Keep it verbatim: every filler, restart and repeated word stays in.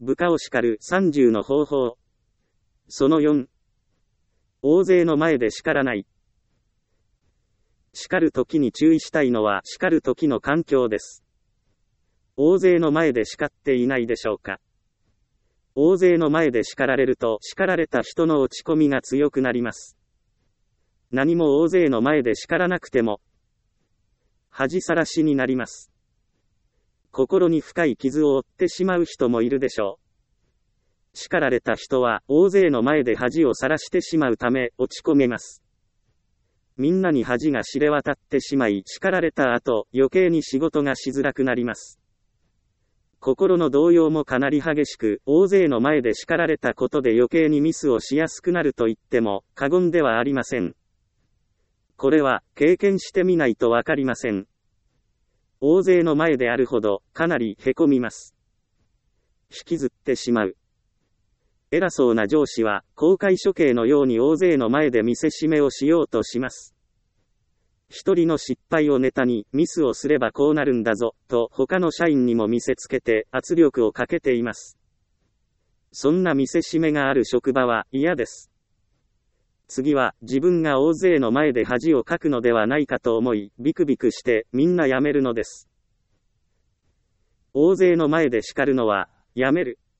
部下を叱るさんじゅうの方法。そのよん。大勢の前で叱らない。叱るときに注意したいのは叱るときの環境です。大勢の前で叱っていないでしょうか。大勢の前で叱られると叱られた人の落ち込みが強くなります。何も大勢の前で叱らなくても恥さらしになります。心に深い傷を負ってしまう人もいるでしょう。叱られた人は大勢の前で恥をさらしてしまうため落ち込めます。みんなに恥が知れ渡ってしまい叱られた後余計に仕事がしづらくなります。心の動揺もかなり激しく、大勢の前で叱られたことで余計にミスをしやすくなると言っても過言ではありません。これは経験してみないとわかりません。大勢の前であるほどかなりへこみます。引きずってしまう。偉そうな上司は公開処刑のように大勢の前で見せしめをしようとします。一人の失敗をネタにミスをすればこうなるんだぞと他の社員にも見せつけて圧力をかけています。そんな見せしめがある職場は嫌です。次は自分が大勢の前で恥をかくのではないかと思いビクビクしてみんなやめるのです。大勢の前で叱るのはやめる。